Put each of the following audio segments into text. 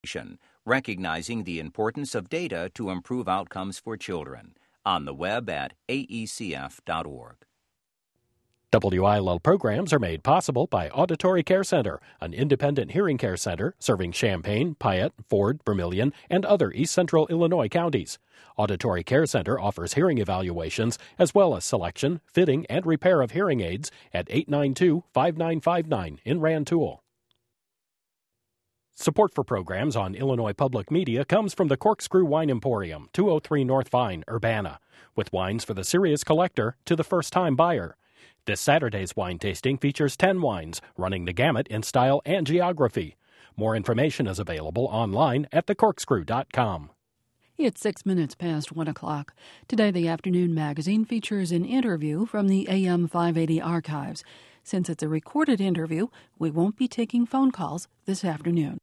recognizing the importance of data to improve outcomes for children. On the web at aecf.org. WILL programs are made possible by Auditory Care Center, an independent hearing care center serving Champaign, Piatt, Ford, Vermilion, and other East Central Illinois counties. Auditory Care Center offers hearing evaluations as well as selection, fitting, and repair of hearing aids at 892-5959 in Rantoul. Support for programs on Illinois Public Media comes from the Corkscrew Wine Emporium, 203 North Vine, Urbana, with wines for the serious collector to the first-time buyer. This Saturday's wine tasting features 10 wines, running the gamut in style and geography. More information is available online at thecorkscrew.com. It's 6 minutes past 1 o'clock. Today, the Afternoon Magazine features an interview from the AM 580 archives. Since it's a recorded interview, we won't be taking phone calls this afternoon.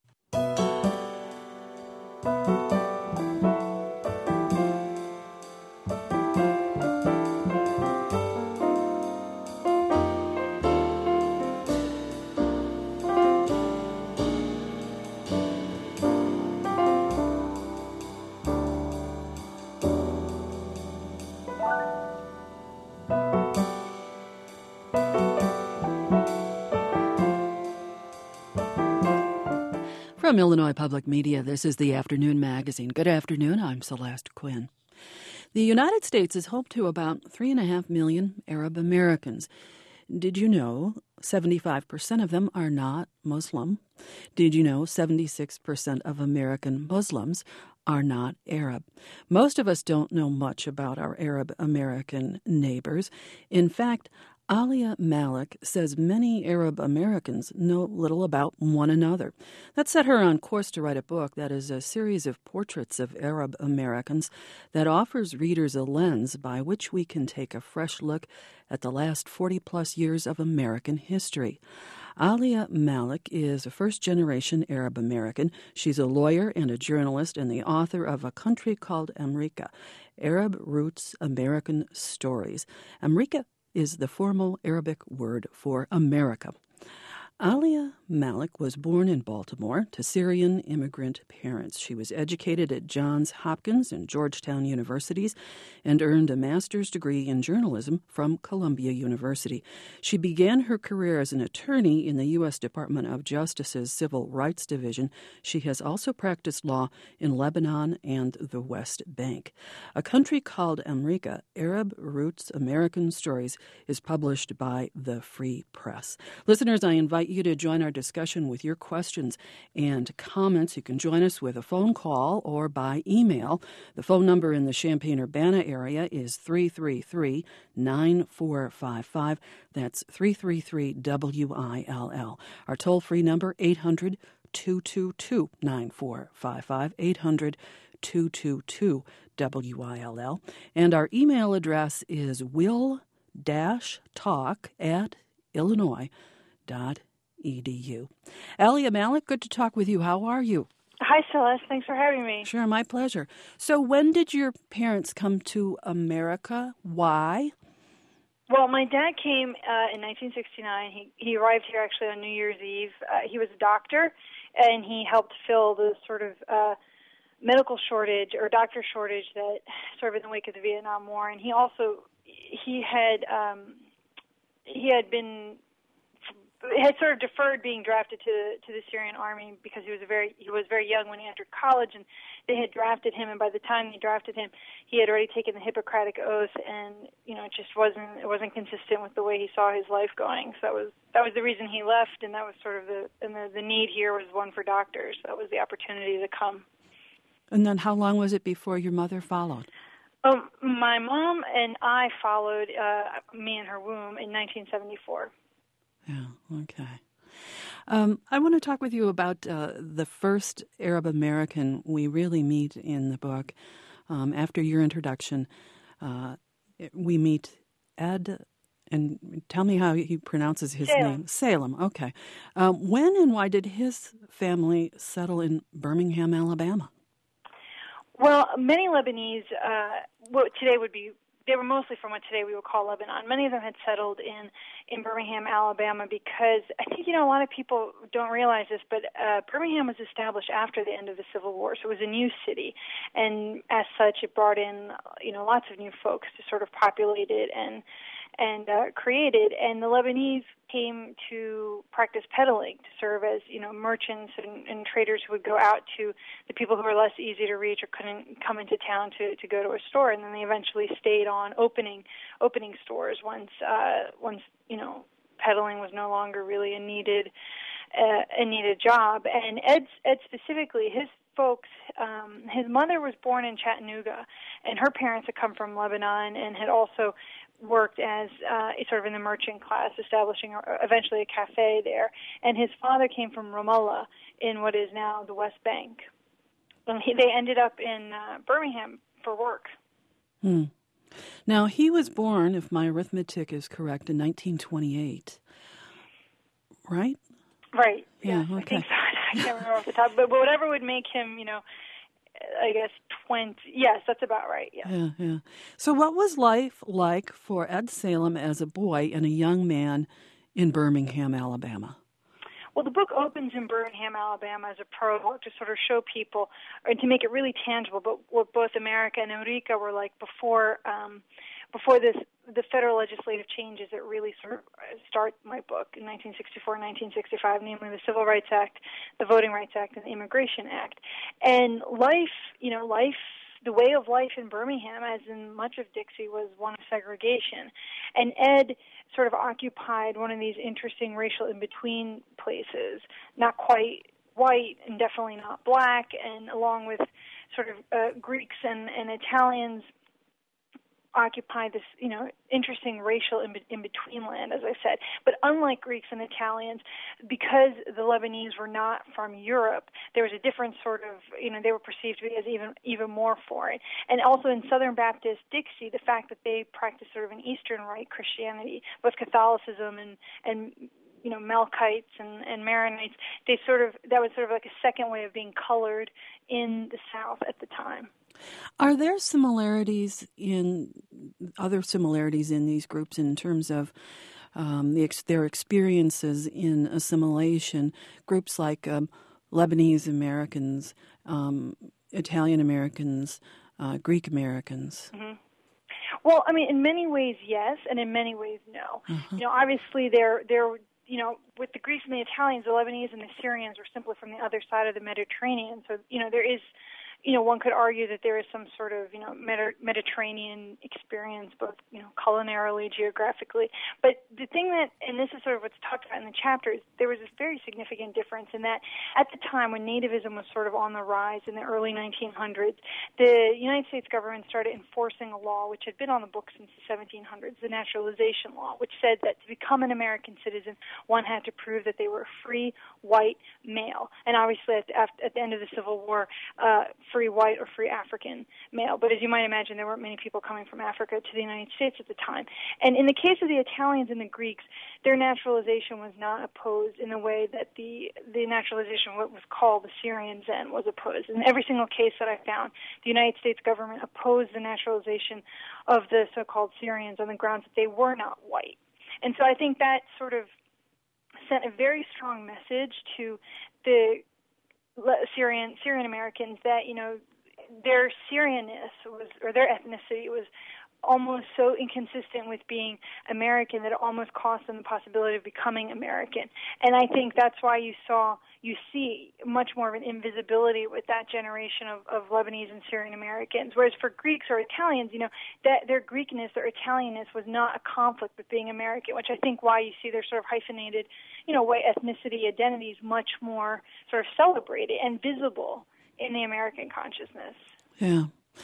From Illinois Public Media, this is the Afternoon Magazine. Good afternoon, I'm Celeste Quinn. The United States is home to about 3.5 million Arab Americans. Did you know 75% of them are not Muslim? Did you know 76% of American Muslims are not Arab? Most of us don't know much about our Arab American neighbors. In fact, Alia Malik says many Arab Americans know little about one another. That set her on course to write a book that is a series of portraits of Arab Americans that offers readers a lens by which we can take a fresh look at the last 40-plus years of American history. Alia Malik is a first-generation Arab American. She's a lawyer and a journalist and the author of A Country Called America, Arab Roots American Stories. America is the formal Arabic word for America. Alia Malik was born in Baltimore to Syrian immigrant parents. She was educated at Johns Hopkins and Georgetown universities and earned a master's degree in journalism from Columbia University. She began her career as an attorney in the U.S. Department of Justice's Civil Rights Division. She has also practiced law in Lebanon and the West Bank. A Country Called America, Arab Roots American Stories is published by the Free Press. Listeners, I invite you to join our discussion with your questions and comments. You can join us with a phone call or by email. The phone number in the Champaign-Urbana area is 333-9455. That's 333-WILL. Our toll-free number, 800-222-9455, 800-222-WILL. And our email address is will-talk@illinois.edu. Alia Malik, good to talk with you. How are you? Hi, Celeste. Thanks for having me. Sure, my pleasure. So when did your parents come to America? Why? Well, my dad came in 1969. He arrived here actually on New Year's Eve. He was a doctor, and he helped fill the sort of medical shortage or doctor shortage that sort of in the wake of the Vietnam War. And he had sort of deferred being drafted to the Syrian army because he was very young when he entered college, and they had drafted him, and by the time they drafted him, he had already taken the Hippocratic Oath, and it just wasn't consistent with the way he saw his life going. So that was the reason he left, and that was sort of the need here was one for doctors. That was the opportunity to come. And then how long was it before your mother followed? My mom and I followed me in her womb in 1974. Yeah, okay. I want to talk with you about the first Arab American we really meet in the book. After your introduction, we meet Ed, and tell me how he pronounces his name. Salem, okay. When and why did his family settle in Birmingham, Alabama? Well, many Lebanese, what today would be they were mostly from what today we would call Lebanon. Many of them had settled in Birmingham, Alabama, because I think, a lot of people don't realize this, but Birmingham was established after the end of the Civil War, so it was a new city, and as such, it brought in, lots of new folks to sort of populate it and create it, and the Lebanese came to practice peddling, to serve as, merchants and traders who would go out to the people who were less easy to reach or couldn't come into town to go to a store, and then they eventually stayed on opening stores once peddling was no longer really a needed job. And Ed specifically, his folks, his mother was born in Chattanooga, and her parents had come from Lebanon and had also worked as sort of in the merchant class, establishing eventually a cafe there. And his father came from Ramallah in what is now the West Bank. And they ended up in Birmingham for work. Now, he was born, if my arithmetic is correct, in 1928, right? Right. Yeah, yes, okay. I think so. I can't remember off the top, but whatever would make him, I guess 20. Yes, that's about right. Yeah. Yeah. So what was life like for Ed Salem as a boy and a young man in Birmingham, Alabama? Well, the book opens in Birmingham, Alabama as a prologue to sort of show people, or to make it really tangible, but what both America and Eureka were like before the federal legislative changes that really sort of start my book in 1964 and 1965, namely the Civil Rights Act, the Voting Rights Act, and the Immigration Act. And life, the way of life in Birmingham, as in much of Dixie, was one of segregation. And Ed sort of occupied one of these interesting racial in-between places, not quite white and definitely not black, and along with sort of Greeks and Italians, occupy this, interesting racial in-between land, as I said. But unlike Greeks and Italians, because the Lebanese were not from Europe, there was a different sort of, they were perceived to be as even more foreign. And also in Southern Baptist Dixie, the fact that they practiced sort of an Eastern Rite Christianity, both Catholicism and Melkites and Maronites, that was sort of like a second way of being colored in the South at the time. Are there other similarities in these groups in terms of their experiences in assimilation? Groups like Lebanese Americans, Italian Americans, Greek Americans. Mm-hmm. Well, I mean, in many ways, yes, and in many ways, no. Uh-huh. Obviously, they're with the Greeks and the Italians, the Lebanese and the Syrians were simply from the other side of the Mediterranean. So, there is, one could argue that there is some sort of, Mediterranean experience, both, culinarily, geographically. But the thing that, and this is sort of what's talked about in the chapter, is there was this very significant difference in that at the time when nativism was sort of on the rise in the early 1900s, the United States government started enforcing a law which had been on the books since the 1700s, the naturalization law, which said that to become an American citizen, one had to prove that they were a free white male. And obviously at the end of the Civil War, free white or free African male. But as you might imagine, there weren't many people coming from Africa to the United States at the time. And in the case of the Italians and the Greeks, their naturalization was not opposed in the way that the naturalization, what was called the Syrians then, was opposed. In every single case that I found, the United States government opposed the naturalization of the so-called Syrians on the grounds that they were not white. And so I think that sort of sent a very strong message to the Syrian Americans that, their Syrianness or their ethnicity was almost so inconsistent with being American that it almost cost them the possibility of becoming American. And I think that's why you see much more of an invisibility with that generation of Lebanese and Syrian Americans. Whereas for Greeks or Italians, that their Greekness or Italianness was not a conflict with being American, which I think why you see their sort of hyphenated, white ethnicity identities much more sort of celebrated and visible in the American consciousness. Yeah.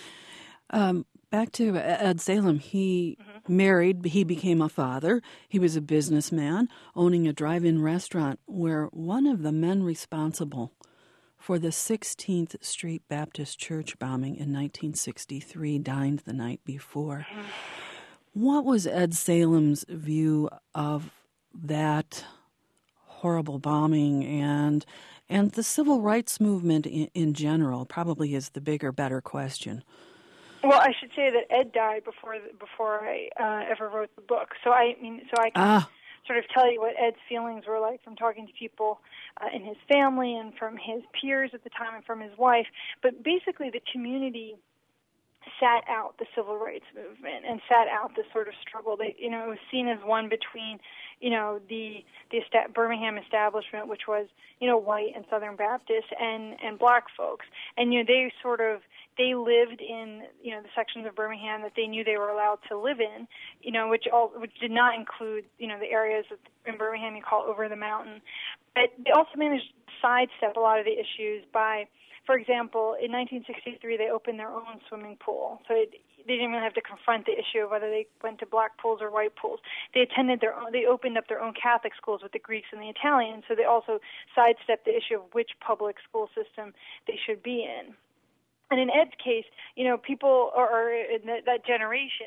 Back to Ed Salem, he married, he became a father. He was a businessman owning a drive-in restaurant where one of the men responsible for the 16th Street Baptist Church bombing in 1963 dined the night before. What was Ed Salem's view of that horrible bombing and the civil rights movement in general? Probably is the bigger, better question. Well, I should say that Ed died before I ever wrote the book. So I can sort of tell you what Ed's feelings were like from talking to people in his family and from his peers at the time and from his wife. But basically, the community sat out the civil rights movement and sat out this sort of struggle. It was seen as one between, the Birmingham establishment, which was, white and Southern Baptist, and black folks. And, they lived in, the sections of Birmingham that they knew they were allowed to live in, which did not include, the areas in Birmingham you call over the mountain. But they also managed to sidestep a lot of the issues by, for example, in 1963, they opened their own swimming pool. So they didn't really have to confront the issue of whether they went to black pools or white pools. They opened up their own Catholic schools with the Greeks and the Italians, so they also sidestepped the issue of which public school system they should be in. And in Ed's case, people or in that generation,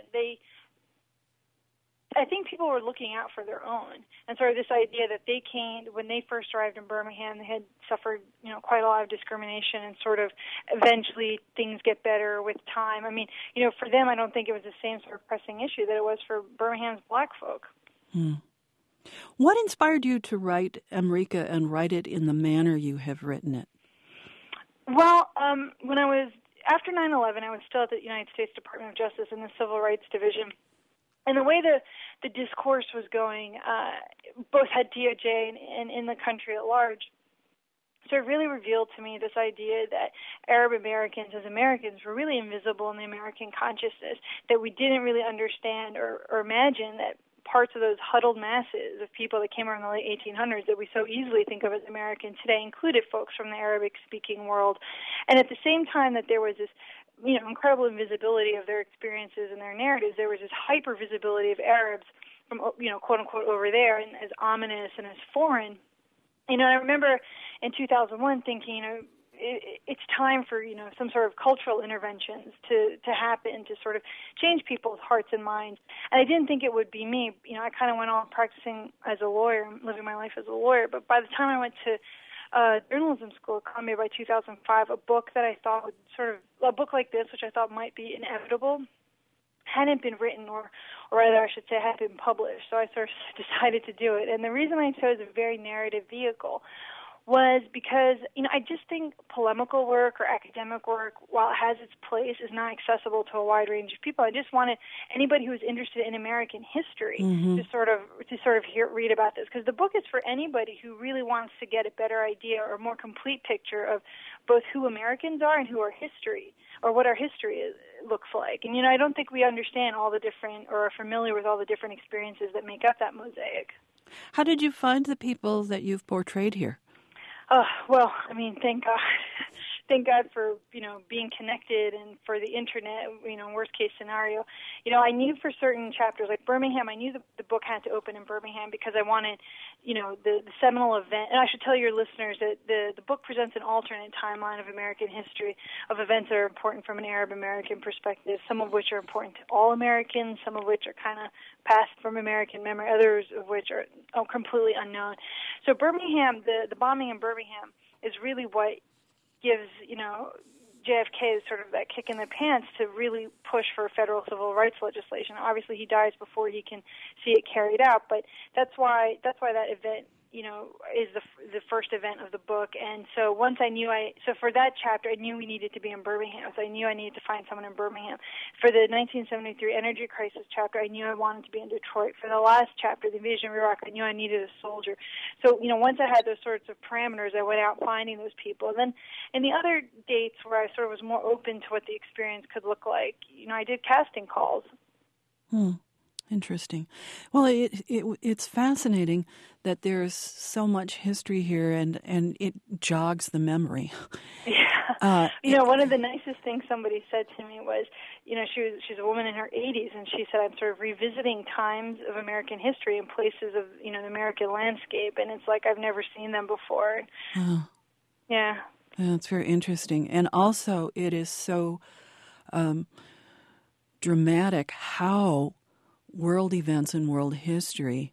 I think people were looking out for their own, and sort of this idea that they came, when they first arrived in Birmingham, they had suffered, quite a lot of discrimination, and sort of eventually things get better with time. I mean, for them, I don't think it was the same sort of pressing issue that it was for Birmingham's black folk. What inspired you to write Amrika and write it in the manner you have written it? Well, when I was, after 9/11, I was still at the United States Department of Justice in the Civil Rights Division. And the way the discourse was going, both at DOJ and in the country at large, so it really revealed to me this idea that Arab Americans as Americans were really invisible in the American consciousness, that we didn't really understand or imagine that parts of those huddled masses of people that came around the late 1800s that we so easily think of as American today included folks from the Arabic-speaking world. And at the same time that there was this incredible invisibility of their experiences and their narratives, there was this hyper visibility of Arabs from, quote unquote over there, and as ominous and as foreign. I remember in 2001 thinking, it's time for, some sort of cultural interventions to happen to sort of change people's hearts and minds. And I didn't think it would be me. I kind of went on practicing as a lawyer, living my life as a lawyer. But by the time I went to journalism school at Columbia by 2005, a book that I thought a book like this, which I thought might be inevitable, hadn't been written, or rather I should say hadn't been published. So I sort of decided to do it. And the reason I chose a very narrative vehicle was because, I just think polemical work or academic work, while it has its place, is not accessible to a wide range of people. I just wanted anybody who is interested in American history to sort of read about this, because the book is for anybody who really wants to get a better idea or a more complete picture of both who Americans are and who our history, or what our history looks like. And, I don't think we understand all the different, or are familiar with all the different experiences that make up that mosaic. How did you find the people that you've portrayed here? Well, thank God. Thank God for, being connected, and for the internet, worst case scenario. I knew for certain chapters, like Birmingham, I knew the book had to open in Birmingham because I wanted, the seminal event. And I should tell your listeners that the book presents an alternate timeline of American history, of events that are important from an Arab American perspective, some of which are important to all Americans, some of which are kind of passed from American memory, others of which are completely unknown. So Birmingham, the bombing in Birmingham is really what gives, JFK sort of that kick in the pants to really push for federal civil rights legislation. Obviously, he dies before he can see it carried out, but that's why that event, is the first event of the book. And so once I knew so for that chapter, I knew we needed to be in Birmingham. So I knew I needed to find someone in Birmingham. For the 1973 energy crisis chapter, I knew I wanted to be in Detroit. For the last chapter, the invasion of Iraq, I knew I needed a soldier. So, once I had those sorts of parameters, I went out finding those people. And then in the other dates where I sort of was more open to what the experience could look like, I did casting calls. Interesting. Well, it's fascinating that there's so much history here, and it jogs the memory. Yeah. One of the nicest things somebody said to me was, she's a woman in her 80s, and she said, I'm sort of revisiting times of American history and places of, the American landscape, and it's like I've never seen them before. Oh. Yeah. That's very interesting. And also, it is so dramatic how world events and world history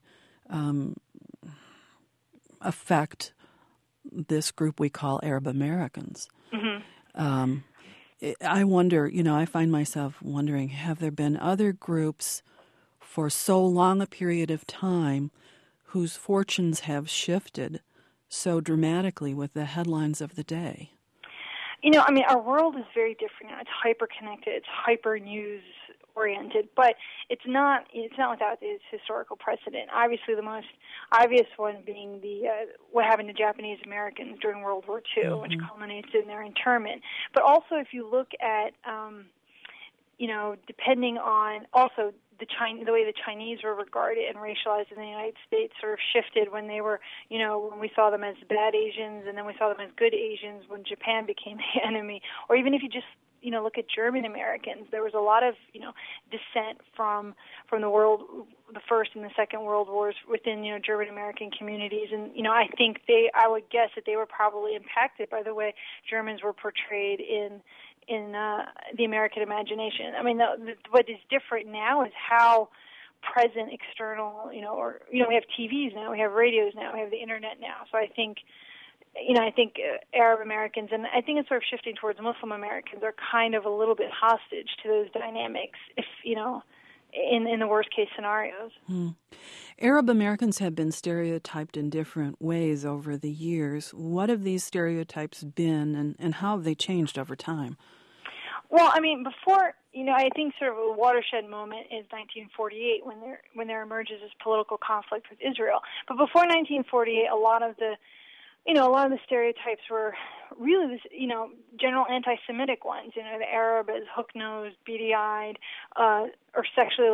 affect this group we call Arab Americans. I wonder, I find myself wondering, have there been other groups for so long a period of time whose fortunes have shifted so dramatically with the headlines of the day? Our world is very different now. It's hyper-connected. It's hyper-news-oriented, but it's not without its historical precedent. Obviously, the most obvious one being what happened to Japanese Americans during World War II, which culminates in their internment. But also, if you look at, depending on also the way the Chinese were regarded and racialized in the United States sort of shifted when they were, when we saw them as bad Asians and then we saw them as good Asians when Japan became the enemy. Or even if you just, look at German Americans, there was a lot of, dissent from the First and the Second World Wars within, German American communities. And, I would guess that they were probably impacted by the way Germans were portrayed in the American imagination. What is different now is how present external, we have TVs now, we have radios now, we have the internet now. So I think Arab Americans, and I think it's sort of shifting towards Muslim Americans, are kind of a little bit hostage to those dynamics, if, in the worst case scenarios. Arab Americans have been stereotyped in different ways over the years. What have these stereotypes been, and how have they changed over time? Well, before, I think sort of a watershed moment is 1948 when there emerges this political conflict with Israel. But before 1948, a lot of the stereotypes were really this, general anti-Semitic ones. The Arab as hook-nosed, beady-eyed, or sexually,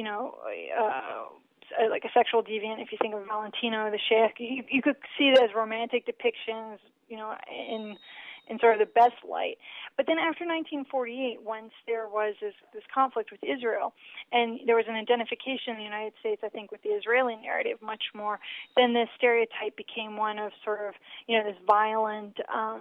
like a sexual deviant. If you think of Valentino, the Sheikh, you could see it as romantic depictions, in sort of the best light. But then after 1948, once there was this conflict with Israel, and there was an identification in the United States, I think, with the Israeli narrative much more, then this stereotype became one of sort of, this violent,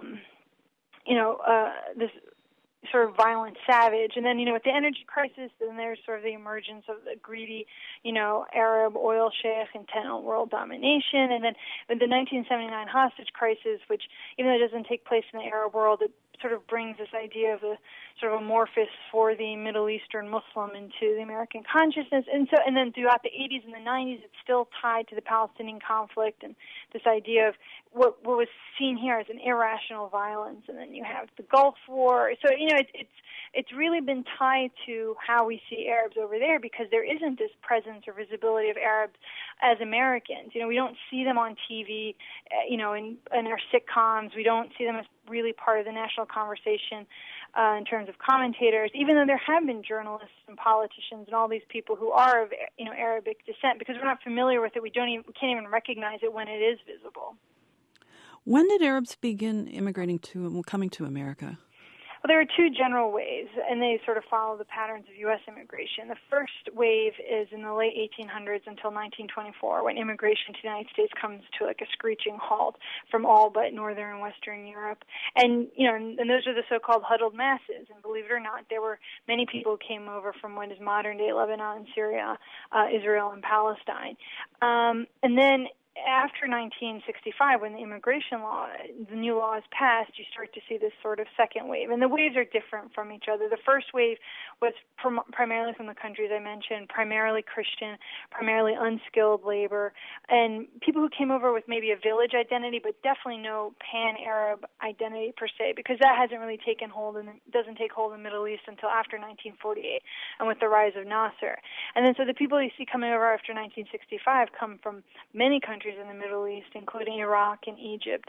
this sort of violent savage. And then, with the energy crisis, then there's sort of the emergence of the greedy, Arab oil sheikh intent on world domination. And then with the 1979 hostage crisis, which, even though it doesn't take place in the Arab world, it sort of brings this idea of a sort of amorphous for the Middle Eastern Muslim into the American consciousness. And then throughout the 80s and the 90s, it's still tied to the Palestinian conflict and this idea of what was seen here as an irrational violence. And then you have the Gulf War. So, it's really been tied to how we see Arabs over there, because there isn't this presence or visibility of Arabs as Americans. We don't see them on TV, in our sitcoms. We don't see them as really part of the national conversation in terms of commentators, even though there have been journalists and politicians and all these people who are of, Arabic descent. Because we're not familiar with it, we can't even recognize it when it is visible. When did Arabs begin coming to America? Well, there are two general waves, and they sort of follow the patterns of U.S. immigration. The first wave is in the late 1800s until 1924, when immigration to the United States comes to like a screeching halt from all but northern and western Europe. And, and those are the so-called huddled masses. And believe it or not, there were many people who came over from what is modern-day Lebanon, Syria, Israel, and Palestine. And then after 1965, when the immigration law, the new law is passed, you start to see this sort of second wave. And the waves are different from each other. The first wave was primarily from the countries I mentioned, primarily Christian, primarily unskilled labor, and people who came over with maybe a village identity, but definitely no pan-Arab identity per se, because that hasn't really taken hold and doesn't take hold in the Middle East until after 1948 and with the rise of Nasser. And then so the people you see coming over after 1965 come from many countries in the Middle East, including Iraq and Egypt.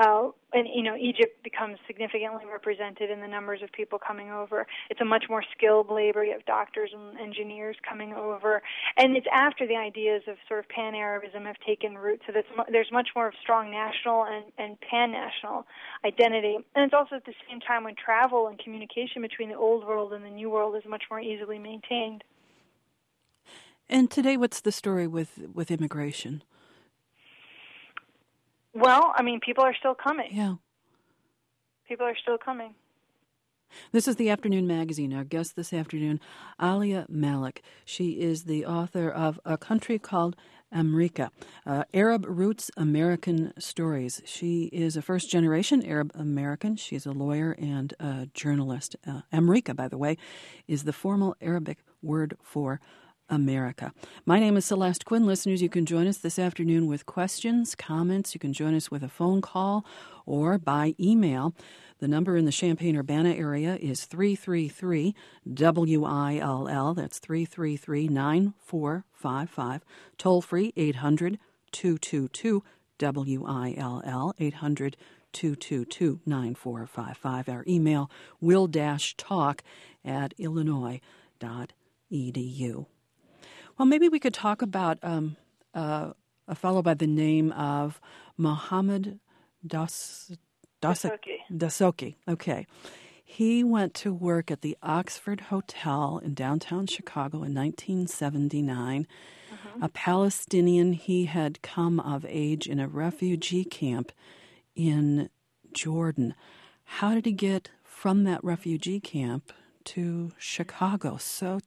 Egypt becomes significantly represented in the numbers of people coming over. It's a much more skilled labor. You have doctors and engineers coming over. And it's after the ideas of sort of pan-Arabism have taken root, so there's much more of strong national and pan-national identity. And it's also at the same time when travel and communication between the old world and the new world is much more easily maintained. And today, what's the story with immigration? Well, people are still coming. Yeah. People are still coming. This is the Afternoon Magazine. Our guest this afternoon, Alia Malik. She is the author of A Country Called Amrika, Arab Roots American Stories. She is a first-generation Arab American. She's a lawyer and a journalist. Amrika, by the way, is the formal Arabic word for America. My name is Celeste Quinn. Listeners, you can join us this afternoon with questions, comments. You can join us with a phone call or by email. The number in the Champaign-Urbana area is 333-WILL. That's 333-9455. Toll-free 800-222-WILL, 800-222-9455. Our email, will-talk@illinois.edu. Well, maybe we could talk about a fellow by the name of Mohammed Dasoki. Okay. He went to work at the Oxford Hotel in downtown Chicago in 1979. A Palestinian. He had come of age in a refugee camp in Jordan. How did he get from that refugee camp to Chicago?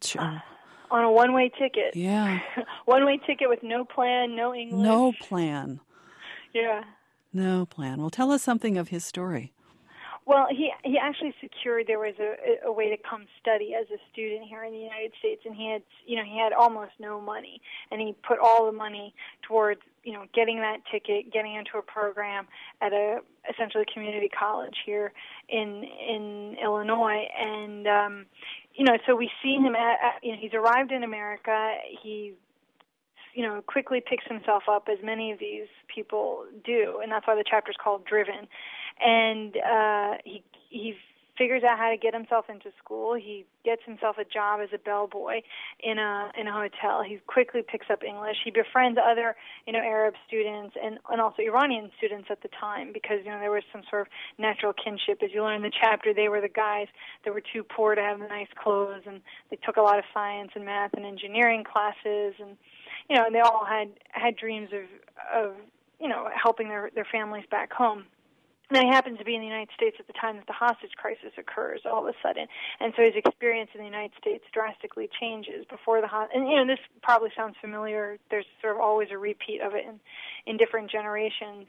On a one-way ticket. Yeah. One-way ticket with no plan, no English. No plan. Yeah. No plan. Well, tell us something of his story. Well, he actually secured there was a way to come study as a student here in the United States, and he had almost no money, and he put all the money towards getting that ticket, getting into a program at a essentially community college here in Illinois, and so we see him he's arrived in America. He quickly picks himself up, as many of these people do, and that's why the chapter's called Driven. And he figures out how to get himself into school. He gets himself a job as a bellboy in a hotel. He quickly picks up English. He befriends other Arab students and also Iranian students at the time, because there was some sort of natural kinship. As you learn in the chapter, they were the guys that were too poor to have the nice clothes, and they took a lot of science and math and engineering classes, and and they all had dreams of helping their families back home. Now, he happens to be in the United States at the time that the hostage crisis occurs all of a sudden, and so his experience in the United States drastically changes before the and this probably sounds familiar. There's sort of always a repeat of it in different generations,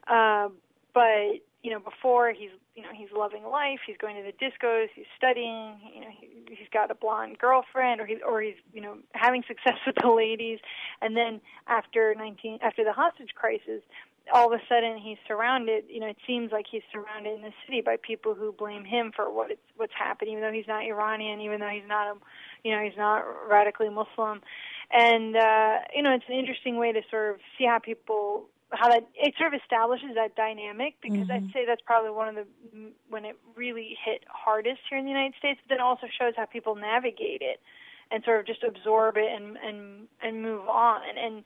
but before he's loving life, he's going to the discos, he's studying, he's got a blonde girlfriend, or he's having success with the ladies, and then after the hostage crisis, all of a sudden he's surrounded, it seems like he's surrounded in the city by people who blame him for what's happened, even though he's not Iranian, even though he's not he's not radically Muslim. And it's an interesting way to sort of see how that it sort of establishes that dynamic, because I'd say that's probably one of when it really hit hardest here in the United States, but then also shows how people navigate it and sort of just absorb it and move on. And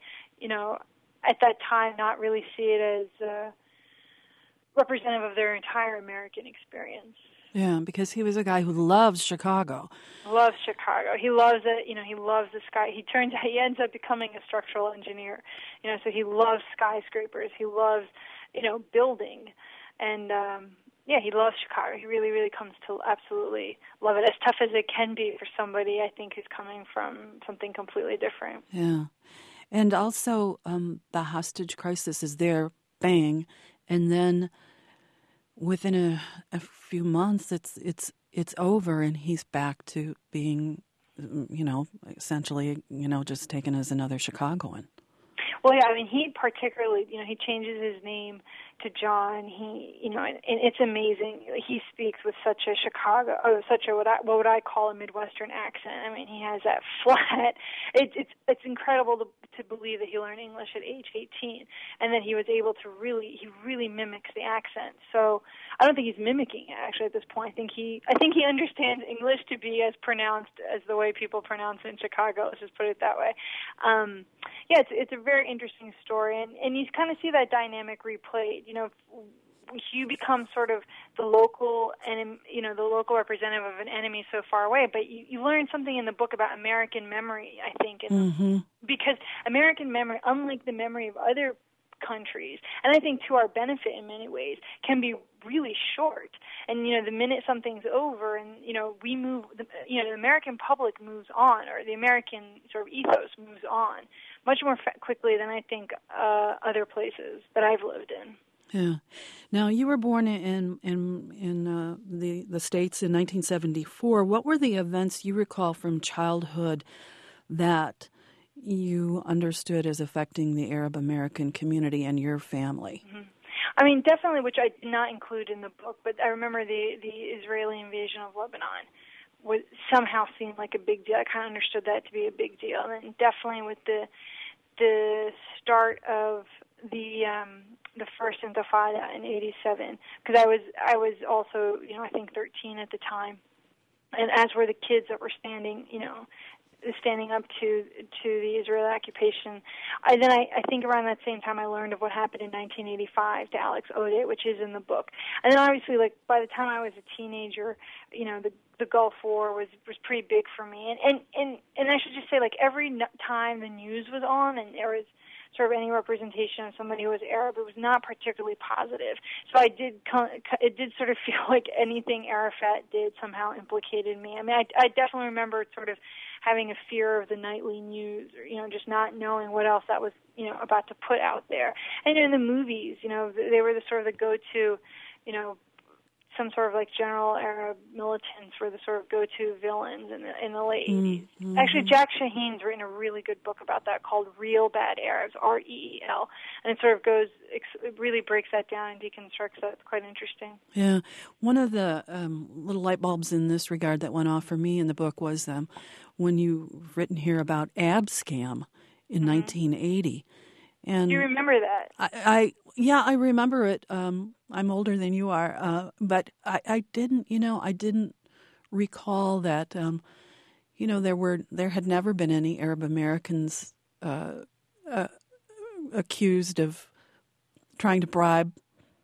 at that time, not really see it as representative of their entire American experience. Yeah, because he was a guy who loves Chicago. Loves Chicago. He loves it. He loves the sky. He ends up becoming a structural engineer. So he loves skyscrapers. He loves, building. And, he loves Chicago. He really, really comes to absolutely love it, as tough as it can be for somebody, I think, who's coming from something completely different. Yeah. And also, the hostage crisis is there, bang, and then within a few months, it's over, and he's back to being, essentially, just taken as another Chicagoan. Well, yeah, I mean, he particularly, he changes his name to John. He, and it's amazing. He speaks with such a what would I call a Midwestern accent. I mean, he has that flat. It's incredible to believe that he learned English at age 18, and that he was able to he really mimics the accent. So I don't think he's mimicking it actually at this point. I think he understands English to be as pronounced as the way people pronounce it in Chicago. Let's just put it that way. It's a very interesting story, and you kind of see that dynamic replayed. You become sort of the local representative of an enemy so far away, but you learn something in the book about American memory, I think, because American memory, unlike the memory of other countries, and I think to our benefit in many ways, can be really short. And, the minute something's over and, we move, the American public moves on, or the American sort of ethos moves on much more quickly than I think other places that I've lived in. Yeah. Now, you were born in the States in 1974. What were the events you recall from childhood that you understood as affecting the Arab American community and your family? Mm-hmm. I mean, definitely, which I did not include in the book, but I remember the Israeli invasion of Lebanon somehow seemed like a big deal. I kind of understood that to be a big deal. And then definitely with the start of the first Intifada in '87, because I was also, I think 13 at the time, and as were the kids that were standing up to the Israeli occupation. I think around that same time I learned of what happened in 1985 to Alex Odeh, which is in the book. And then obviously, by the time I was a teenager, the Gulf War was pretty big for me. And I should just say, every time the news was on and there was sort of any representation of somebody who was Arab, it was not particularly positive. So it did sort of feel like anything Arafat did somehow implicated me. I mean, I definitely remember sort of having a fear of the nightly news, or, just not knowing what else that was, about to put out there. And in the movies, they were the sort of the go-to, some sort of general Arab militants were the sort of go-to villains in the late 80s. Mm-hmm. Actually, Jack Shaheen's written a really good book about that called Real Bad Arabs, REEL, and it sort of it really breaks that down and deconstructs that. It's quite interesting. Yeah. One of the little light bulbs in this regard that went off for me in the book was when you've written here about Abscam in 1980. And do you remember that? I remember it. I'm older than you are, but I didn't recall that. There had never been any Arab Americans accused of trying to bribe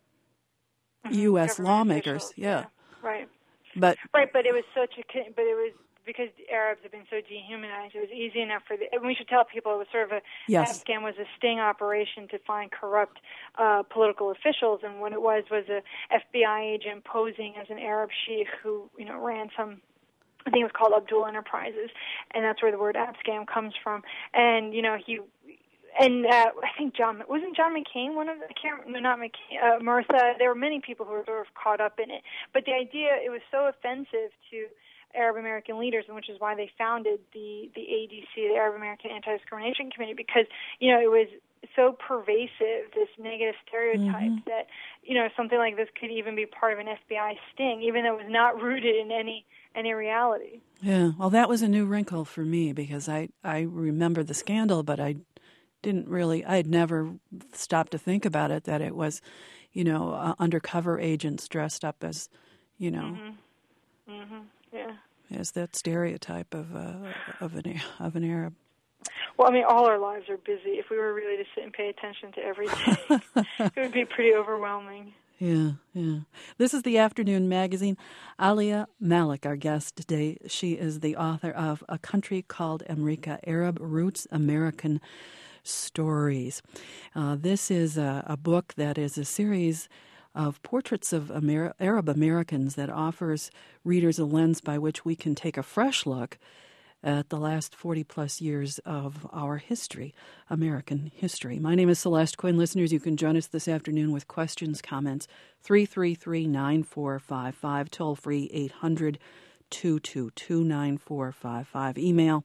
U.S. lawmakers. Yeah, right. But it was because Arabs have been so dehumanized, it was easy enough and we should tell people it was sort of Abscam was a sting operation to find corrupt political officials, and what it was a FBI agent posing as an Arab sheikh who, ran some, I think it was called Abdul Enterprises, and that's where the word Abscam comes from. And, I think John McCain one of the, not McCain, Martha, there were many people who were sort of caught up in it. But the idea, it was so offensive to Arab American leaders, and which is why they founded the ADC, the Arab American Anti-Discrimination Committee, because, it was so pervasive, this negative stereotype that, something like this could even be part of an FBI sting, even though it was not rooted in any reality. Yeah, well, that was a new wrinkle for me because I remember the scandal, but I had never stopped to think about it, that it was, undercover agents dressed up as, as that stereotype of an Arab. Well, I mean, all our lives are busy. If we were really to sit and pay attention to everything, it would be pretty overwhelming. Yeah. This is the Afternoon Magazine. Alia Malik, our guest today. She is the author of A Country Called America, Arab Roots, American Stories. This is a book that is a series of portraits of Arab Americans that offers readers a lens by which we can take a fresh look at the last 40-plus years of our history, American history. My name is Celeste Quinn. Listeners, you can join us this afternoon with questions, comments, 333-9455, toll-free 800-222-9455. Email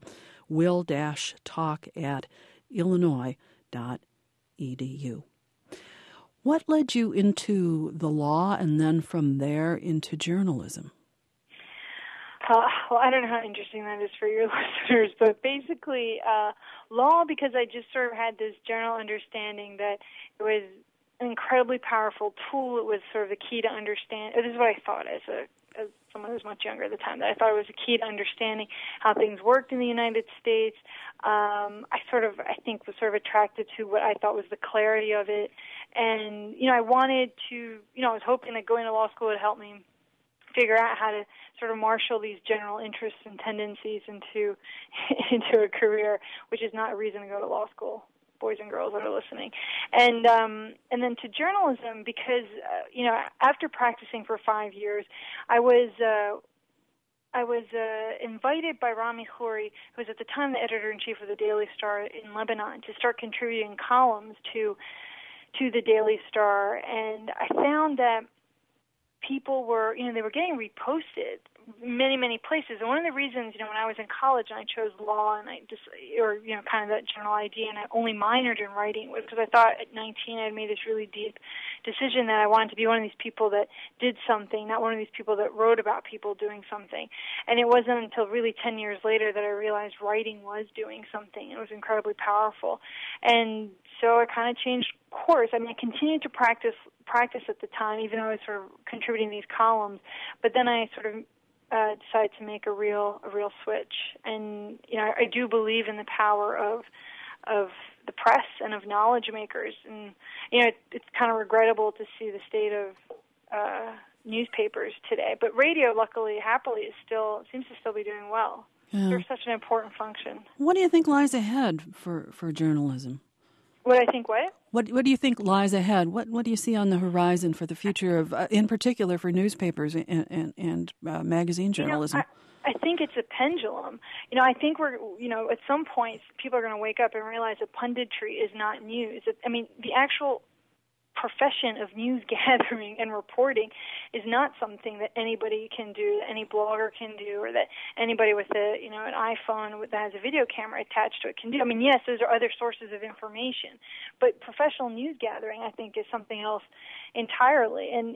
will-talk@illinois.edu. What led you into the law and then from there into journalism? Well, I don't know how interesting that is for your listeners, but basically law, because I just sort of had this general understanding that it was an incredibly powerful tool. It was sort of the key to understand. This is what I thought as someone who was much younger at the time, that I thought it was a key to understanding how things worked in the United States. I think was sort of attracted to what I thought was the clarity of it. And, I wanted to, I was hoping that going to law school would help me figure out how to sort of marshal these general interests and tendencies into a career, which is not a reason to go to law school. boys and girls that are listening. And then to journalism, because after practicing for 5 years, I was invited by Rami Khouri, who was at the time the editor-in-chief of the Daily Star in Lebanon, to start contributing columns to the Daily Star. And I found that people were, they were getting reposted many, many places. And one of the reasons, when I was in college and I chose law and kind of that general idea, and I only minored in writing, was because I thought at 19 I had made this really deep decision that I wanted to be one of these people that did something, not one of these people that wrote about people doing something. And it wasn't until really 10 years later that I realized writing was doing something. It was incredibly powerful. And so I kind of changed course. I mean, I continued to practice at the time, even though I was sort of contributing these columns. But then I sort of decided to make a real switch. And I do believe in the power of the press and of knowledge makers. And it's kind of regrettable to see the state of newspapers today. But radio, luckily, happily, seems to still be doing well. Yeah. They're such an important function. What do you think lies ahead for journalism? What I think what? What do you think lies ahead? What do you see on the horizon for the future of, in particular, for newspapers and magazine journalism? I think it's a pendulum. I think we're, at some point, people are going to wake up and realize that punditry is not news. I mean, the actual profession of news gathering and reporting is not something that anybody can do, that any blogger can do, or that anybody with an iPhone that has a video camera attached to it can do. I mean, yes, those are other sources of information, but professional news gathering, I think, is something else entirely. And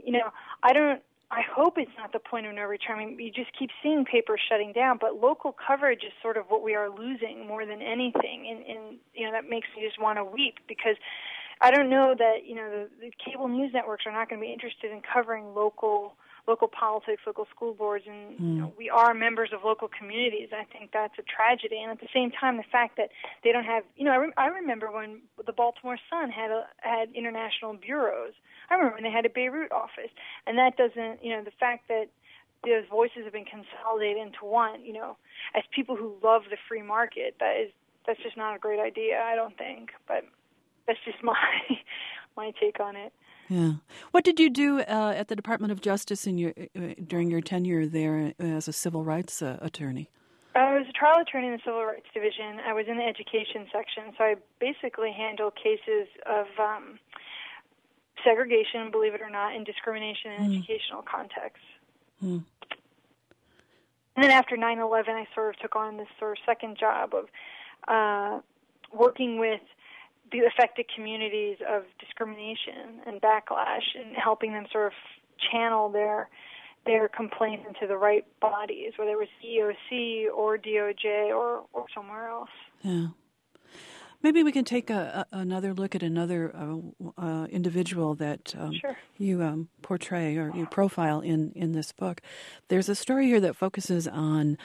I hope it's not the point of no return. I mean, you just keep seeing papers shutting down, but local coverage is sort of what we are losing more than anything, and that makes me just want to weep, because I don't know that the cable news networks are not going to be interested in covering local politics, local school boards, and we are members of local communities. I think that's a tragedy, and at the same time, the fact that they don't have, I remember when the Baltimore Sun had international bureaus. I remember when they had a Beirut office, and that doesn't, the fact that those voices have been consolidated into one. As people who love the free market, that's just not a great idea, I don't think, but. That's just my take on it. Yeah. What did you do at the Department of Justice during your tenure there as a civil rights attorney? I was a trial attorney in the Civil Rights Division. I was in the education section, so I basically handled cases of segregation, believe it or not, and discrimination in educational contexts. And then after 9/11, I sort of took on this sort of second job of working with the affected communities of discrimination and backlash, and helping them sort of channel their complaints into the right bodies, whether it was EEOC or DOJ or somewhere else. Yeah. Maybe we can take another look at another individual that you portray or you profile in this book. There's a story here that focuses on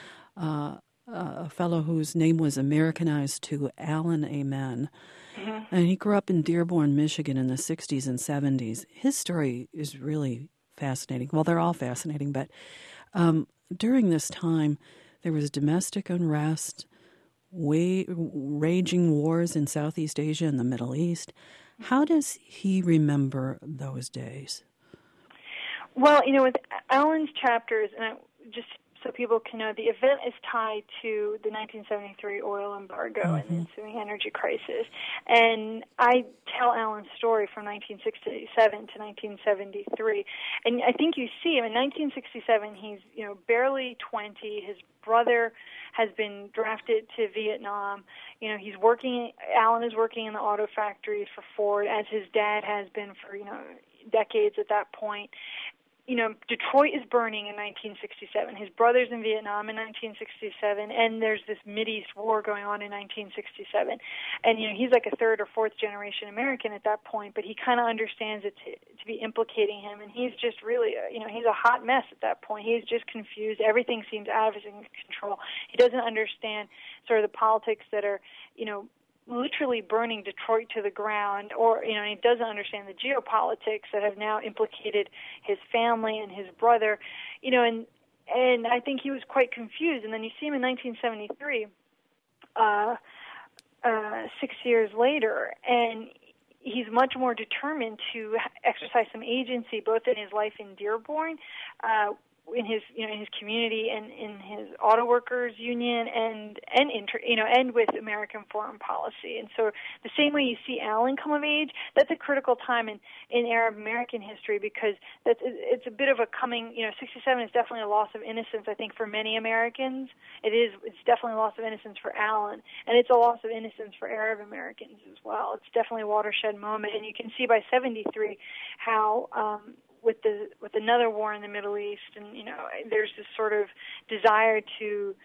a fellow whose name was Americanized to Alan Amen. And he grew up in Dearborn, Michigan in the 60s and 70s. His story is really fascinating. Well, they're all fascinating, but during this time, there was domestic unrest, raging wars in Southeast Asia and the Middle East. How does he remember those days? Well, with Alan's chapters, and just so people can know, the event is tied to the 1973 oil embargo and the ensuing energy crisis. And I tell Alan's story from 1967 to 1973. And I think you see him in 1967, he's, barely 20. His brother has been drafted to Vietnam. Alan is working in the auto factories for Ford, as his dad has been for, decades at that point. Detroit is burning in 1967. His brother's in Vietnam in 1967, and there's this Mideast war going on in 1967. And, he's like a third or fourth generation American at that point, but he kind of understands it to be implicating him. And he's just really, he's a hot mess at that point. He's just confused. Everything seems out of his control. He doesn't understand sort of the politics that are, literally burning Detroit to the ground, or he doesn't understand the geopolitics that have now implicated his family and his brother, and I think he was quite confused. And then you see him in 1973 6 years later, and he's much more determined to exercise some agency, both in his life in Dearborn, in his community, and in his auto workers union, and with American foreign policy. And so the same way you see Allen come of age, that's a critical time in Arab American history, because it's a bit of a coming. 67 is definitely a loss of innocence, I think, for many Americans. It's definitely a loss of innocence for Allen, and it's a loss of innocence for Arab Americans as well. It's definitely a watershed moment, and you can see by 73 how with another war in the Middle East, and there's this sort of desire to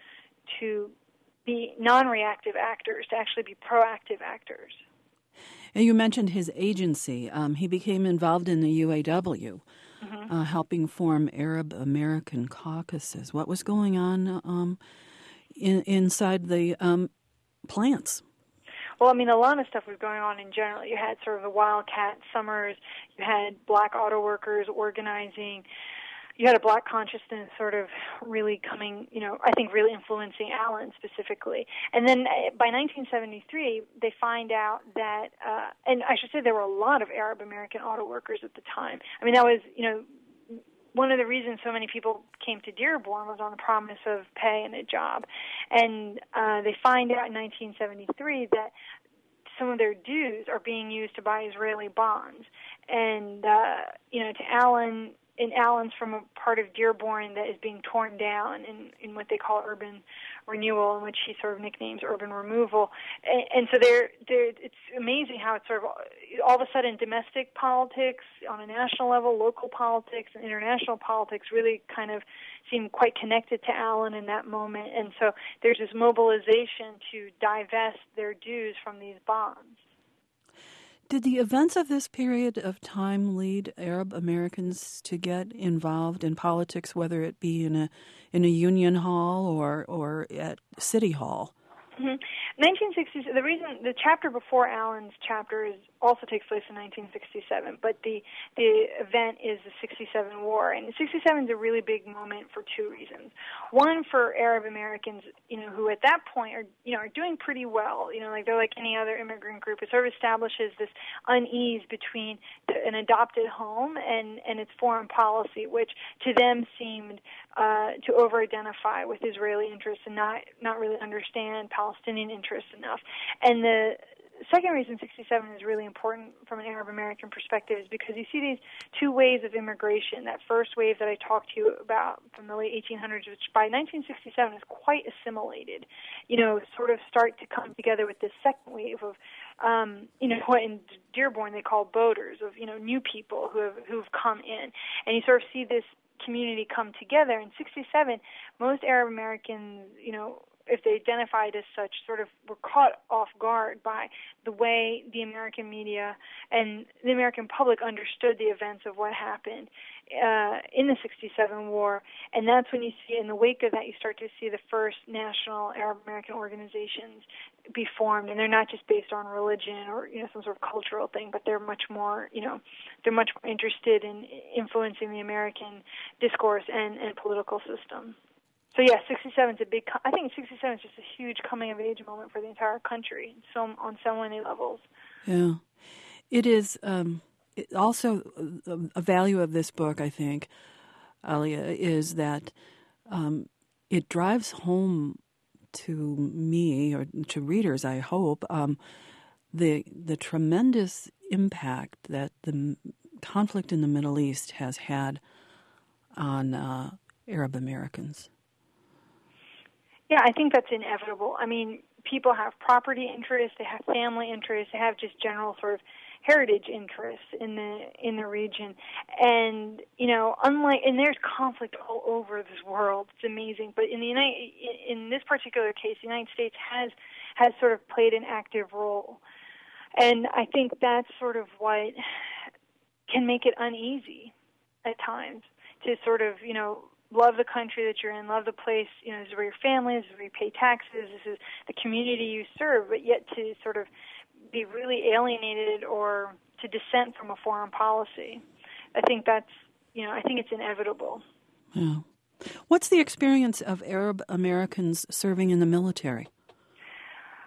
be non-reactive actors, to actually be proactive actors. And you mentioned his agency. He became involved in the UAW, helping form Arab American caucuses. What was going on inside the plants? Well, a lot of stuff was going on in general. You had sort of the Wildcat Summers. You had black auto workers organizing. You had a black consciousness sort of really coming, I think really influencing Allen specifically. And then by 1973, they find out that, and I should say there were a lot of Arab American auto workers at the time. That was, one of the reasons so many people came to Dearborn was on the promise of pay and a job. And they find out in 1973 that some of their dues are being used to buy Israeli bonds. And, to Allen, and Allen's from a part of Dearborn that is being torn down in what they call urban renewal, in which he sort of nicknames urban removal. And so it's amazing how it's sort of all of a sudden domestic politics on a national level, local politics, and international politics really kind of seem quite connected to Allen in that moment. And so there's this mobilization to divest their dues from these bonds. Did the events of this period of time lead Arab Americans to get involved in politics, whether it be in a union hall or at City Hall? 1960s. The chapter before Allen's chapter also takes place in 1967, but the event is the 67 war, and 67 is a really big moment for two reasons. One, for Arab Americans, who at that point are doing pretty well. They're like any other immigrant group. It sort of establishes this unease between an adopted home and its foreign policy, which to them seemed to over-identify with Israeli interests and not really understand Palestinian interests enough. And the second reason 67 is really important from an Arab American perspective is because you see these two waves of immigration. That first wave that I talked to you about from the late 1800s, which by 1967 is quite assimilated, sort of start to come together with this second wave of, what in Dearborn they call boaters, of, new people who've come in. And you sort of see this community come together. In 67, most Arab Americans, if they identified as such, sort of were caught off guard by the way the American media and the American public understood the events of what happened in the 67 war. And that's when you see, in the wake of that, you start to see the first national Arab American organizations be formed. And they're not just based on religion or, some sort of cultural thing, but they're much more, they're much more interested in influencing the American discourse and political system. So yeah, 67 is I think 67 is just a huge coming of age moment for the entire country, on so many levels. Yeah, it is. Also, a value of this book, I think, Alia, is that it drives home to me, or to readers, I hope, the tremendous impact that the conflict in the Middle East has had on Arab Americans. Yeah, I think that's inevitable. People have property interests, they have family interests, they have just general sort of heritage interests in the region, and and there's conflict all over this world. It's amazing, but in this particular case, the United States has sort of played an active role, and I think that's sort of what can make it uneasy at times to sort of love the country that you're in, love the place, this is where your family is, this is where you pay taxes, this is the community you serve, but yet to sort of be really alienated or to dissent from a foreign policy. I think that's, I think it's inevitable. Yeah. What's the experience of Arab Americans serving in the military?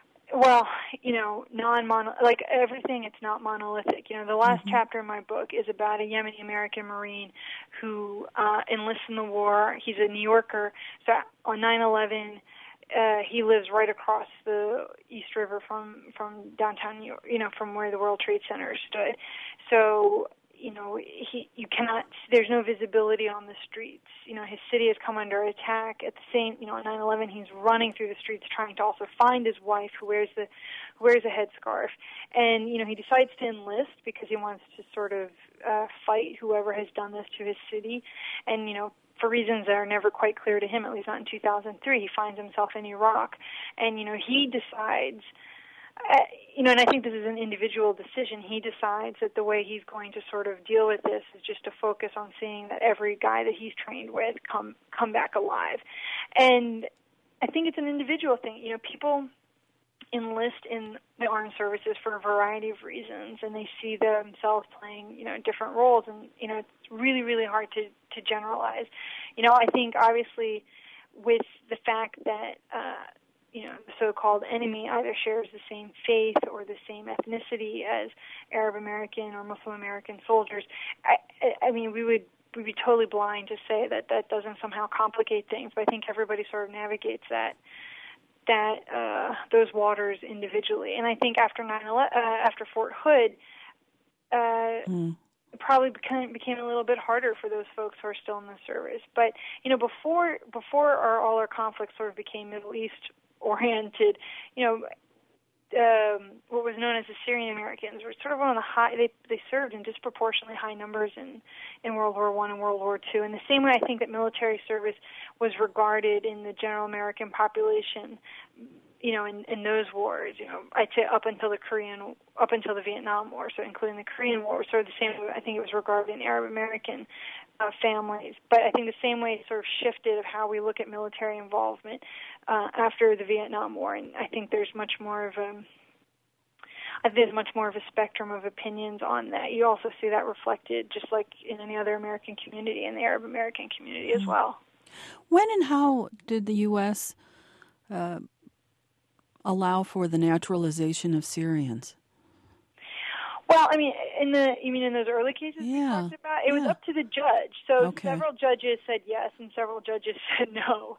Well, like everything, it's not monolithic. The last chapter in my book is about a Yemeni American Marine who enlists in the war. He's a New Yorker. So on 9/11, he lives right across the East River from downtown New York, from where the World Trade Center stood. So, you cannot, there's no visibility on the streets. His city has come under attack. At the same, on 9/11, he's running through the streets trying to also find his wife who wears a headscarf. And, he decides to enlist because he wants to sort of fight whoever has done this to his city. And, for reasons that are never quite clear to him, at least not in 2003, he finds himself in Iraq. And, he decides, and I think this is an individual decision, he decides that the way he's going to sort of deal with this is just to focus on seeing that every guy that he's trained with come back alive. And I think it's an individual thing. People enlist in the armed services for a variety of reasons, and they see themselves playing, different roles, and, it's really, really hard to generalize. I think obviously with the fact that, the so-called enemy either shares the same faith or the same ethnicity as Arab American or Muslim American soldiers, I mean, we would be totally blind to say that doesn't somehow complicate things, but I think everybody sort of navigates those waters individually. And I think after after Fort Hood, it probably became a little bit harder for those folks who are still in the service. But before all our conflicts sort of became Middle East oriented, what was known as the Syrian Americans were sort of one of the they served in disproportionately high numbers in World War I and World War II. In the same way I think that military service was regarded in the general American population, in those wars, I'd say up until the Vietnam War, so including the Korean War, sort of the same way I think it was regarded in Arab American families. But I think the same way it sort of shifted of how we look at military involvement after the Vietnam War, and I think there's much more of a spectrum of opinions on that. You also see that reflected, just like in any other American community, in the Arab American community as well. When and how did the U.S. Allow for the naturalization of Syrians? Well, I mean, you mean in those early cases we talked about? It was up to the judge. So several judges said yes, and several judges said no.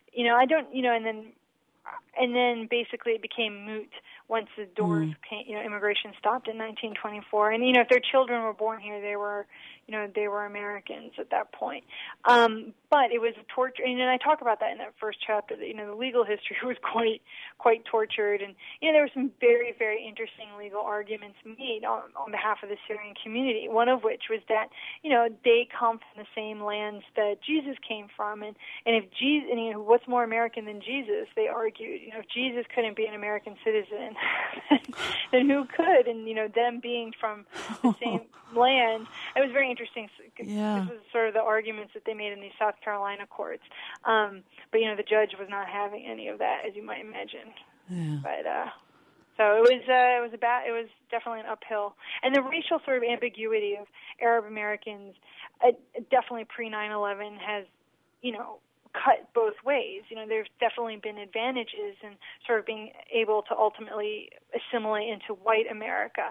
And then basically it became moot once the doors came, immigration stopped in 1924. And, if their children were born here, they were Americans at that point. But it was a torture, and I talk about that in that first chapter, that, the legal history was quite tortured. And, there were some very, very interesting legal arguments made on behalf of the Syrian community, one of which was that, they come from the same lands that Jesus came from. And if Jesus, what's more American than Jesus, they argued, if Jesus couldn't be an American citizen, then who could? And, them being from the same land, it was very interesting. This was sort of the arguments that they made in these South Carolina courts. But, the judge was not having any of that, as you might imagine. Yeah. But, so it was definitely an uphill. And the racial sort of ambiguity of Arab Americans, definitely pre-9/11 has, cut both ways. There's definitely been advantages in sort of being able to ultimately assimilate into white America.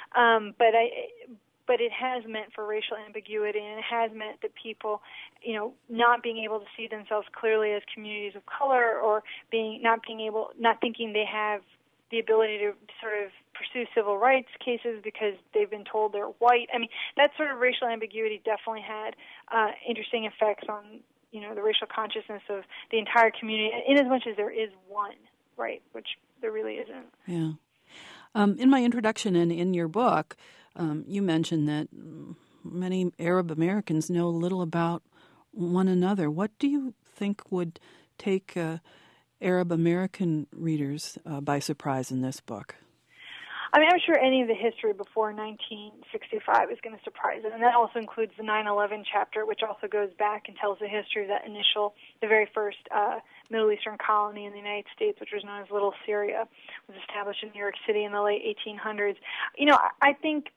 But it has meant for racial ambiguity, and it has meant that people, not being able to see themselves clearly as communities of color, or not thinking they have the ability to sort of pursue civil rights cases because they've been told they're white. I mean, that sort of racial ambiguity definitely had interesting effects on, the racial consciousness of the entire community, in as much as there is one, right, which there really isn't. Yeah. In my introduction and in your book, you mentioned that many Arab Americans know little about one another. What do you think would take Arab American readers by surprise in this book? I mean, I'm sure any of the history before 1965 is going to surprise them, and that also includes the 9/11 chapter, which also goes back and tells the history of the very first Middle Eastern colony in the United States, which was known as Little Syria, was established in New York City in the late 1800s. I think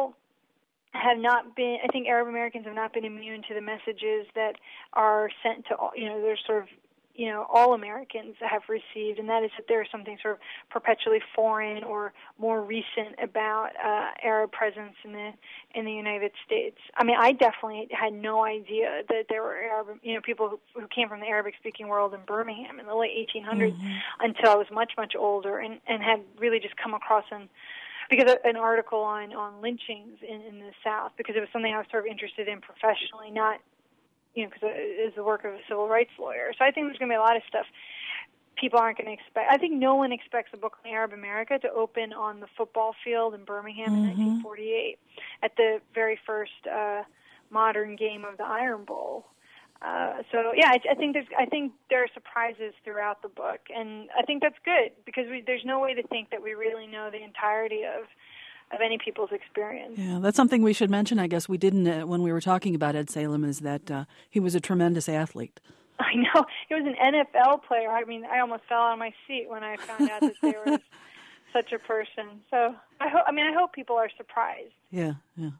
I think Arab Americans have not been immune to the messages that are sent to, there's sort of all Americans have received, and that is that there is something sort of perpetually foreign or more recent about Arab presence in the United States. I mean, I definitely had no idea that there were Arab, people who came from the Arabic-speaking world in Birmingham in the late 1800s until I was much, much older, and had really just come across because an article on lynchings in the South, because it was something I was sort of interested in professionally, not because it is the work of a civil rights lawyer. So I think there's going to be a lot of stuff people aren't going to expect. I think no one expects a book on Arab America to open on the football field in Birmingham in 1948 at the very first modern game of the Iron Bowl. I think there are surprises throughout the book, and I think that's good because there's no way to think that we really know the entirety of any people's experience. Yeah, that's something we should mention. I guess we didn't when we were talking about Ed Salem, is that he was a tremendous athlete. I know. He was an NFL player. I mean, I almost fell out of my seat when I found out that there was such a person. So I hope people are surprised. Yeah.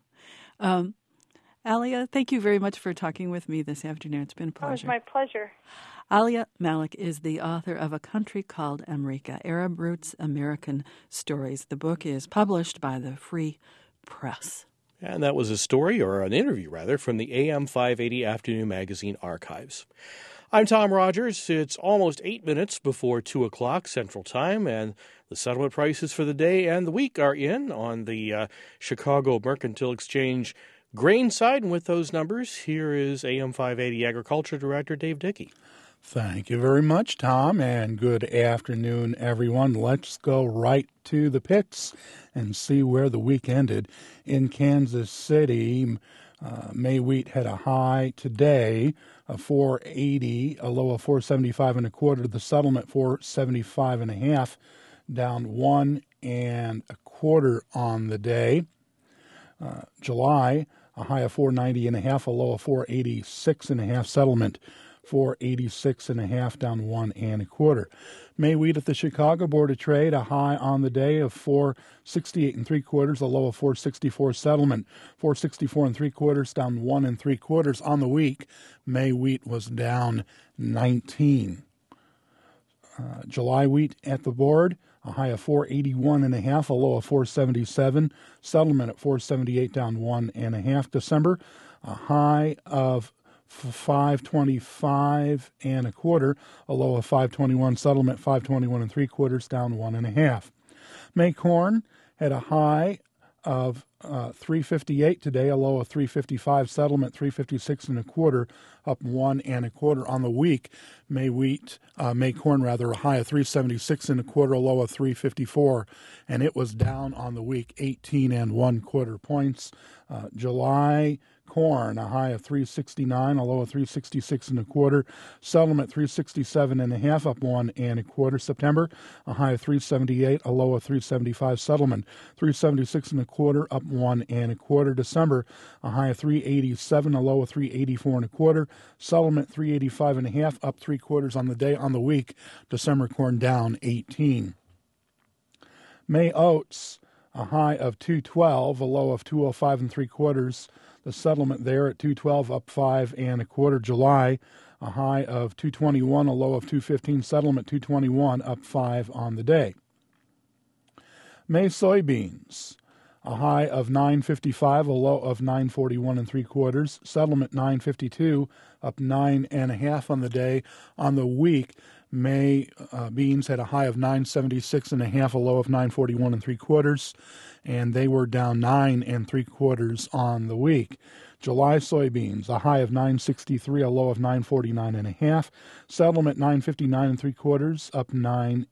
Alia, thank you very much for talking with me this afternoon. It's been a pleasure. Oh, it was my pleasure. Alia Malik is the author of A Country Called America, Arab Roots, American Stories. The book is published by the Free Press. And that was a story, or an interview rather, from the AM 580 Afternoon Magazine archives. I'm Tom Rogers. It's almost 8 minutes before 2 o'clock Central Time, and the settlement prices for the day and the week are in on the Chicago Mercantile Exchange grain side. And with those numbers, here is AM 580 Agriculture Director Dave Dickey. Thank you very much, Tom, and good afternoon, everyone. Let's go right to the picks and see where the week ended. In Kansas City, May wheat had a high today of 480, a low of 475 and a quarter. The settlement 475 and a half, down 1 1/4 on the day. July, a high of 490 and a half, a low of 486 and a half. Settlement 486 and a half, down 1 1/4. May wheat at the Chicago Board of Trade, a high on the day of 468 3/4, a low of 464. Settlement 464 3/4, down 1 3/4 on the week. May wheat was down 19. July wheat at the board, a high of 481 and a half, a low of 477. Settlement at 478, down 1 1/2. December, a high of 525 and a quarter, a low of 521. Settlement 521 3/4, down 1 1/2. May corn had a high of 358 today, a low of 355. Settlement 356 and a quarter, up 1 1/4 on the week. May corn a high of 376 and a quarter, a low of 354, and it was down on the week 18 1/4 points. July corn, a high of 369, a low of 366 and a quarter. Settlement 367 and a half, up 1 1/4. September, a high of 378, a low of 375. Settlement 376 and a quarter, up 1 1/4. December, a high of 387, a low of 384 and a quarter. Settlement 385 and a half, up 3/4 on the day. On the week, December corn down 18. May oats, a high of 212, a low of 205 3/4. The settlement there at 212, up 5 1/4. July, a high of 221, a low of 215. Settlement 221, up 5 on the day. May soybeans, a high of 955, a low of 941 3/4. Settlement 952, up 9 1/2 on the day. On the week, May beans had a high of 976 and a half, a low of 941 3/4, and they were down 9 3/4 on the week. July soybeans, a high of 963, a low of 949 and a half. Settlement 959 3/4, up 9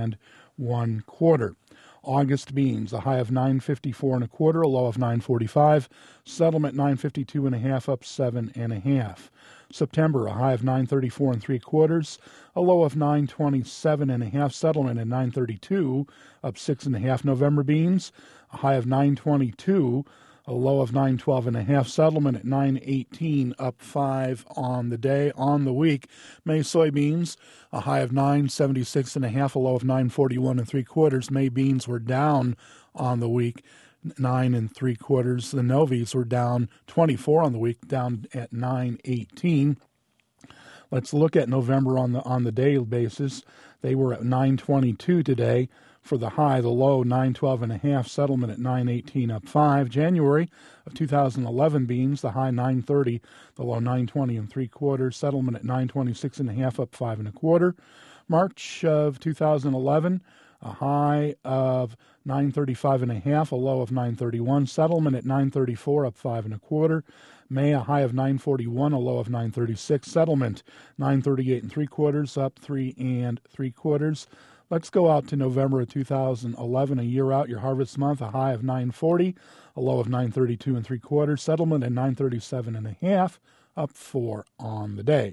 1/4. August beans, a high of 954 and a quarter, a low of 945. Settlement 952 and a half, up 7 1/2. September, a high of 934 3/4, a low of 927 and a half. Settlement at 932, up 6 1/2. November beans, a high of 922, a low of 912 and a half. Settlement at 918, up 5 on the day. On the week, May soybeans, a high of 976 and a half, a low of 941 3/4. May beans were down on the week, 9 3/4. The Novies were down 24 on the week, down at 918. Let's look at November on the day basis. They were at 922 today for the high, the low 912.5, settlement at 918 up 5. January of 2011 beans, the high 930, the low 920 3/4, settlement at 926.5 up 5 1/4. March of 2011, a high of 935.5, a low of 931, settlement at 934 up 5 1/4. May, a high of 941, a low of 936, settlement 938 3/4 up 3 3/4. Let's go out to November of 2011, a year out, your harvest month, a high of 940, a low of 932 3/4, settlement at 937.5 up 4 on the day.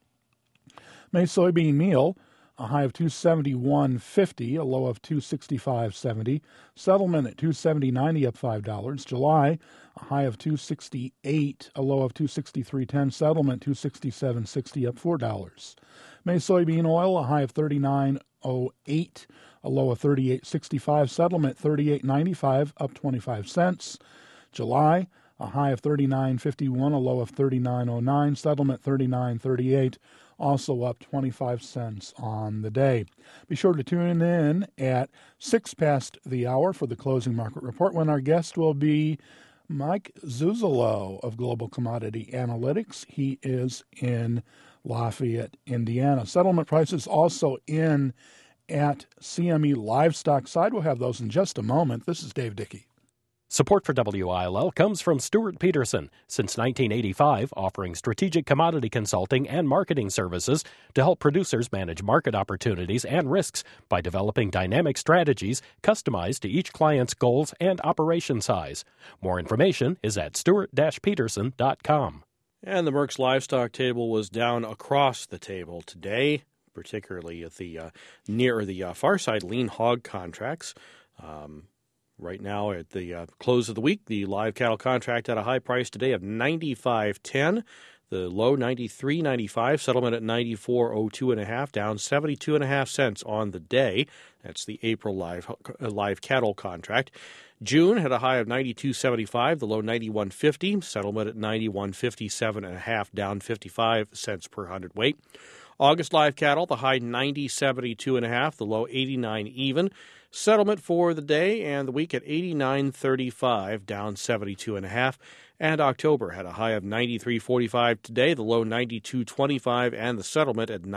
May soybean meal, a high of 271.50, a low of 265.70, settlement at 270.90 up $5. July, a high of 268, a low of 263.10, settlement 267.60 up $4. May soybean oil, a high of 39.08, a low of 38.65, settlement 38.95 up 25 cents. July, a high of 39.51, a low of 39.09, settlement 39.38, also up 25 cents on the day. Be sure to tune in at 6 past the hour for the closing market report, when our guest will be Mike Zuzolo of Global Commodity Analytics. He is in Lafayette, Indiana. Settlement prices also in at CME Livestock side. We'll have those in just a moment. This is Dave Dickey. Support for WILL comes from Stuart Peterson, since 1985, offering strategic commodity consulting and marketing services to help producers manage market opportunities and risks by developing dynamic strategies customized to each client's goals and operation size. More information is at stuart-peterson.com. And the Merck's livestock table was down across the table today, particularly at the near the far side lean hog contracts. Right now, at the close of the week, the live cattle contract at a high price today of $95.10. The low $93.95, settlement at $94.02.5, down 72.5 cents on the day. That's the April live cattle contract. June had a high of $92.75, the low $91.50, settlement at $91.57.5, down 55 cents per hundredweight. August live cattle, the high $90.72.5, the low $89 even. Settlement for the day and the week at $89.35, down 72.5. And October had a high of $93.45 today, the low $92.25, and the settlement at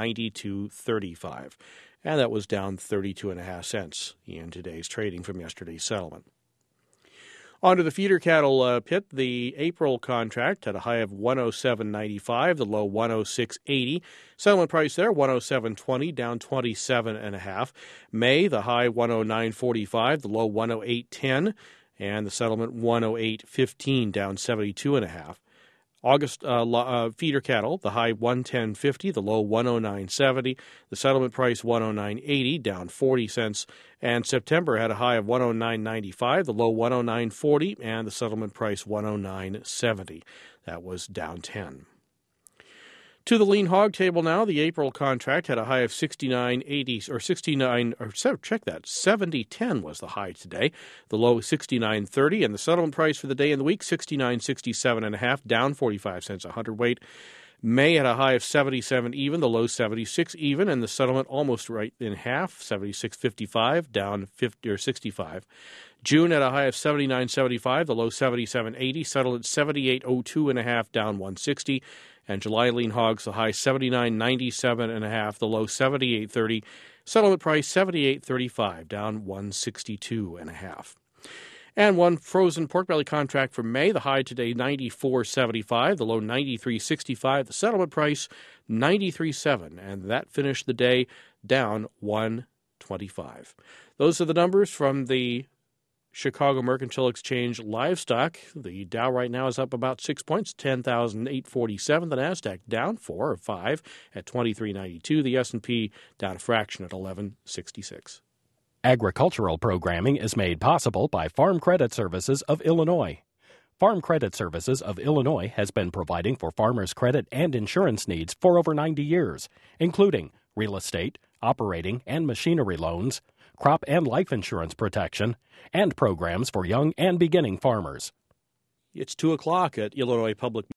$92.35. And that was down 32.5 cents in today's trading from yesterday's settlement. On to the feeder cattle pit. The April contract had a high of $107.95, the low $106.80. Settlement price there, $107.20, down 27.5. May, the high $109.45, the low $108.10, and the settlement $108.15, down 72.5. August feeder cattle, the high $110.50, the low $109.70, the settlement price $109.80, down 40 cents. And September had a high of $109.95, the low $109.40, and the settlement price $109.70. That was down 10. To the lean hog table now, the April contract had a high of 69.80 or 69, or check that, 70.10 was the high today. The low 69.30, and the settlement price for the day and the week 69.67.5, down 45 cents a hundredweight. May had a high of 77 even, the low 76 even, and the settlement almost right in half, 76.55, down 50 or 65. June had a high of 79.75, the low 77.80, settled at 78.02.5, down 160. And July lean hogs, the high 79.97.5, the low 78.30, settlement price 78.35, down 162.5. And one frozen pork belly contract for May, the high today 94.75, the low 93.65, the settlement price 93.7, and that finished the day down 125. Those are the numbers from the Chicago Mercantile Exchange livestock. The Dow right now is up about 6 points, 10,847. The Nasdaq down 4 or 5 at 2392. The S&P down a fraction at 1166. Agricultural programming is made possible by Farm Credit Services of Illinois. Farm Credit Services of Illinois has been providing for farmers' credit and insurance needs for over 90 years, including real estate, operating and machinery loans, crop and life insurance protection, and programs for young and beginning farmers. It's 2 o'clock at Illinois Public